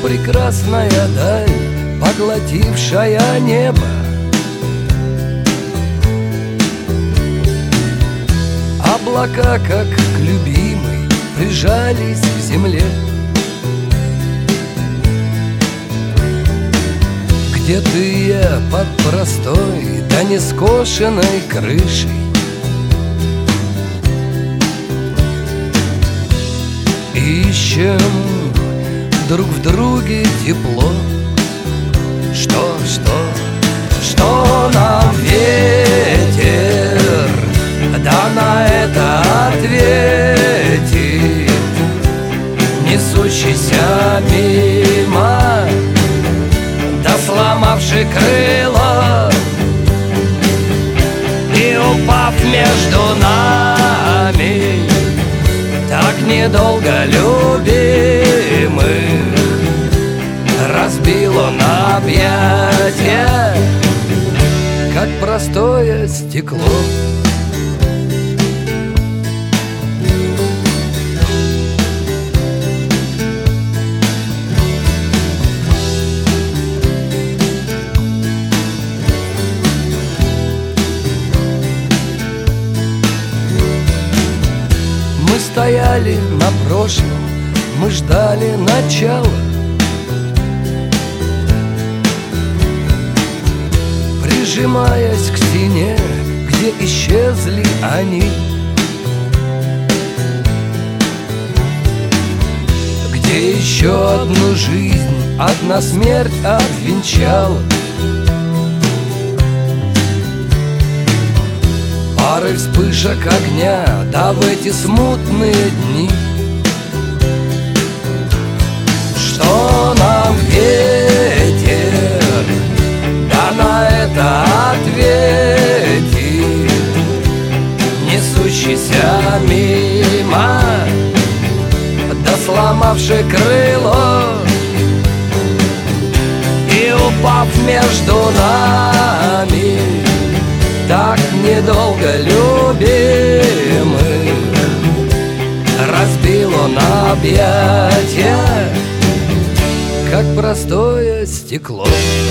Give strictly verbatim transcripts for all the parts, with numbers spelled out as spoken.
прекрасная даль, поглотившая небо. Облака, как к любимой, прижались к земле. Где ты я под простой да нескошенной крышей? Ищем друг в друге тепло. Что, что, что нам ветер да на это ответит, несущийся мимо, да сломавший крыло и упав между нами, так недолго любимых, разбил он объятия, как простое стекло. Мы стояли на прошлом, мы ждали начала. Прижимаясь к стене, где исчезли они, где еще одну жизнь одна смерть обвенчала. Пары вспышек огня, да в эти смутные дни. Что нам ветер да на это ответит, несущийся мимо, да сломавший крыло и упав между нами, так недолго любимых, разбил он объятия, как простое стекло.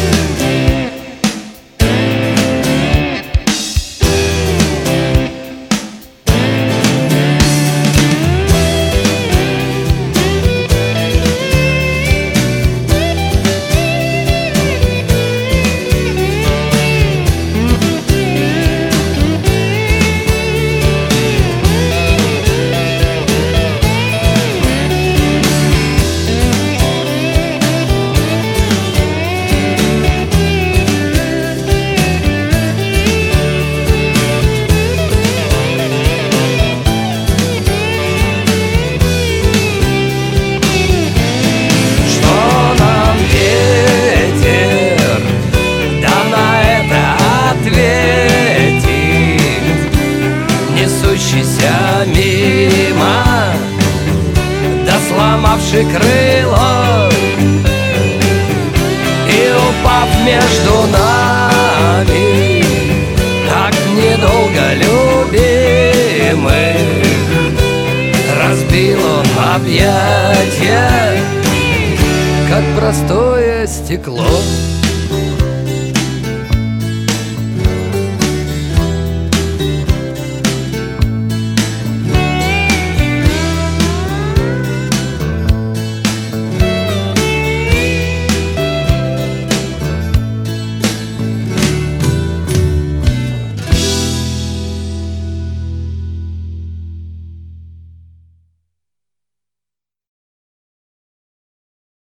Несущийся мимо, да сломавший крыло и упав между нами, так недолго любимых, разбил он объятия, как простое стекло.